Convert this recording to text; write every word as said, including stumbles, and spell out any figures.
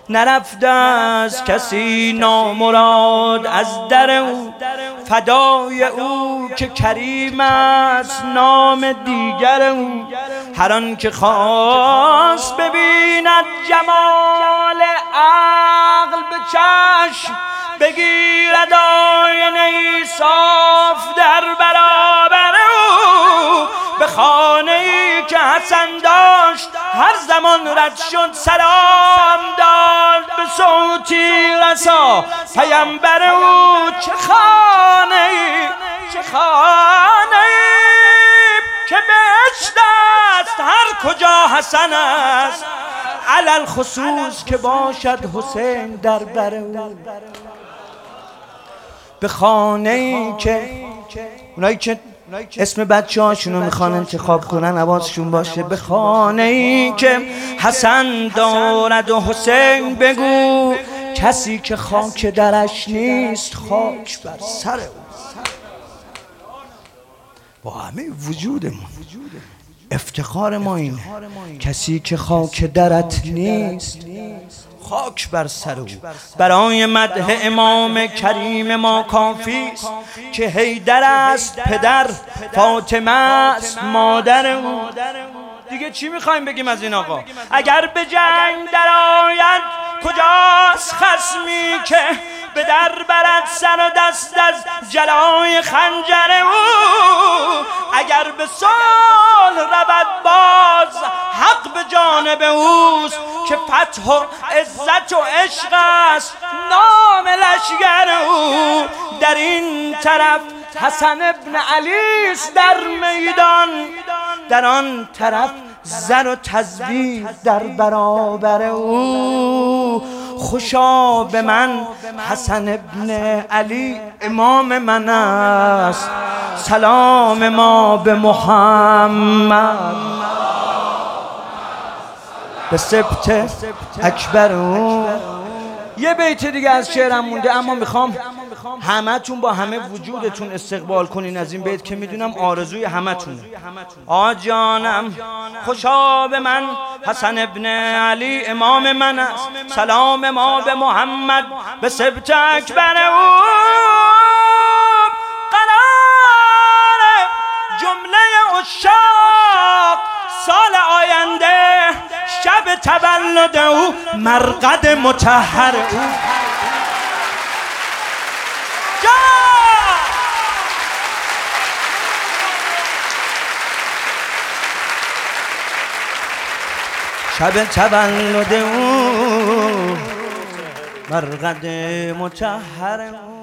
نرفته از کسی نامراد از در او، فدای او که کریم است نام دیگر او. هر آن که خواست ببیند جمال عقل به چشم، بگیرد آینه صاف در برابر او. به خانه‌ای که حسن داشت هر زمان رد شد سلام داد، به صوتی رسا پیامبر او. چه خانه‌ای چه خانه‌ای که بهشت است هر کجا حسن است، علل خصوص که باشد حسین در بر او. به خانه‌ای که اونایی که اسم بچه هاشونو میخوان انتخاب کنن حواسشون باشه، به خانه‌ای که حسن دارد و حسین بگو، کسی که خاک درش نیست خاک بر سر او. با همه وجودمون افتخار ما اینه، کسی که خاک درت نیست خاک بر سر او. برای مدح امام کریم ما کافی است که حیدر است پدر، فاطمه است مادر او. دیگه چی میخوایم بگیم از این آقا؟ اگر به جنگ در آید کجاست خصمی که به در برد سر و دست از جلای خنجر او. اگر به صلح رود باز حق به جانب اوست که فتح و عزت و عشق است نام لشگر او. در این طرف حسن ابن علی است در میدان، در آن طرف زر و تزویر در برابر او. خوشا به من حسن ابن علی امام من است، سلام ما به محمد به سبت اکبر او. یه بیت دیگه از شعرم مونده، اما میخوام همه تون با همه وجودتون استقبال کنین از این بیت که میدونم آرزوی همه تونه. آ جانم خوشا به من حسن ابن علی امام من است، سلام ما به محمد به سبت اکبر او. قرار جمله عشاق سال آینده شب تولد او، مرقد مطهر او. شب تولد او، مرقد مطهر او.